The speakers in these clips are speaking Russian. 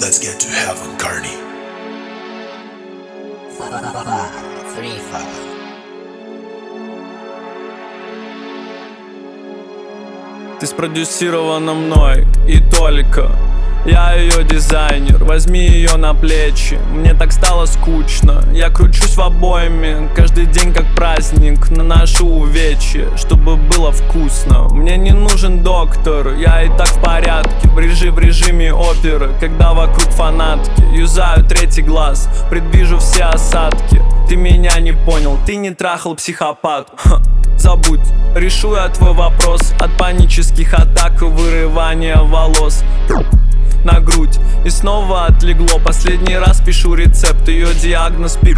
Let's get to heaven, Carney. 3, 4. Ты спродюсирована мной и только я ее дизайнер, возьми ее на плечи. Мне так стало скучно, я кручусь в обойме. Каждый день как праздник, наношу увечья, чтобы было вкусно. Мне не нужен доктор, я и так в порядке. В режиме оперы, когда вокруг фанатки. Юзаю третий глаз, предвижу все осадки. Ты меня не понял, ты не трахал психопат. Забудь, решу я твой вопрос. От панических атак и вырывания волос на грудь, и снова отлегло. Последний раз пишу рецепт, ее диагноз пип.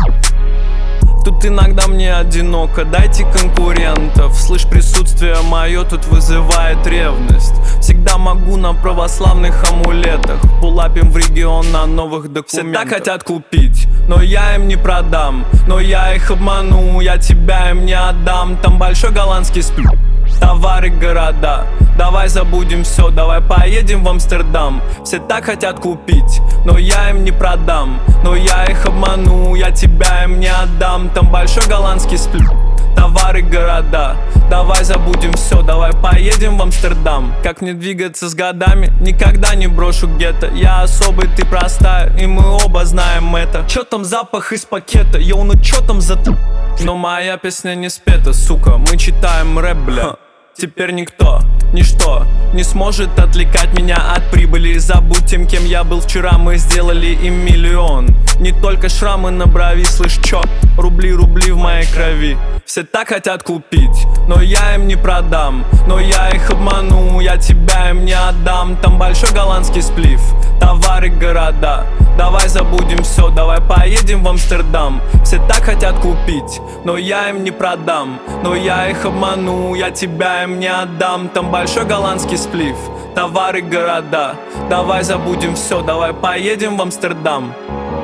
Тут иногда мне одиноко, дайте конкурентов. Слышь, присутствие мое тут вызывает ревность. Всегда могу на православных амулетах. Пулапим в регион на новых документах. Все так хотят купить, но я им не продам. Но я их обману, я тебя им не отдам. Там большой голландский сплю, товары, города. Давай забудем все, давай поедем в Амстердам. Все так хотят купить, но я им не продам. Но я их обману, я тебя им не отдам. Там большой голландский сплю, товары, города. Давай забудем все, давай поедем в Амстердам. Как мне двигаться с годами, никогда не брошу гетто. Я особый, ты простая, и мы оба знаем это. Чё там запах из пакета, йоу, ну чё там за т... Но моя песня не спета, сука, мы читаем рэп, бля. Теперь никто, ничто не сможет отвлекать меня от прибыли. Забудь тем, кем я был вчера, мы сделали им миллион. Не только шрамы на брови, слышь, чё? Рубли в моей крови. Все так хотят купить, но я им не продам. Но я их обману, я тебя им не отдам. Там большой голландский сплив, товары, города. Давай забудем все, давай поедем в Амстердам. Все так хотят купить, но я им не продам. Но я их обману, я тебя им не отдам. Там большой голландский сплив, товары, города. Давай забудем все, давай поедем в Амстердам.